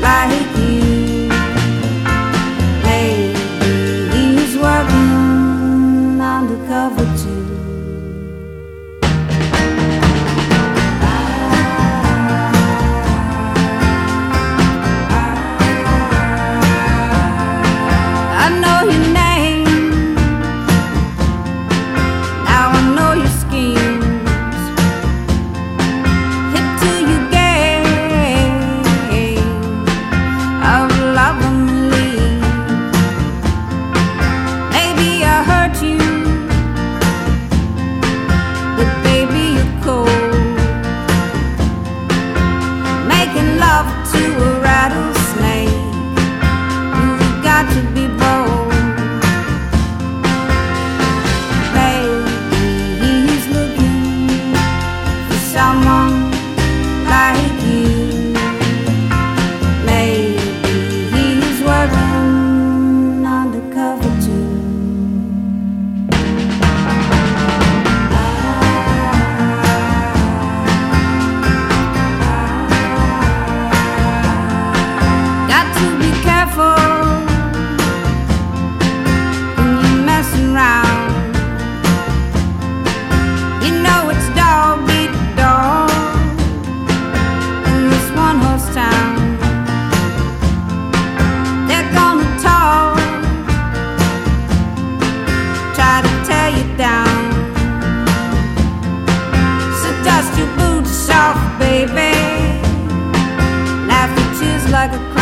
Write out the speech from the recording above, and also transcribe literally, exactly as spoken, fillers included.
like you. Maybe he's working undercover too. I know your name, now I know your schemes. Hip to your game of love and leave. Maybe I hurt you, but baby you're cold. Making love to a rattlesnake, you've got to be bold. Someone like you. Maybe he's working undercover too. Got to be careful when you're messing around. You know it's dog eat dog in this one horse town. They're gonna talk, try to tear you down. So dust your boots off, baby. Laugh your tears like a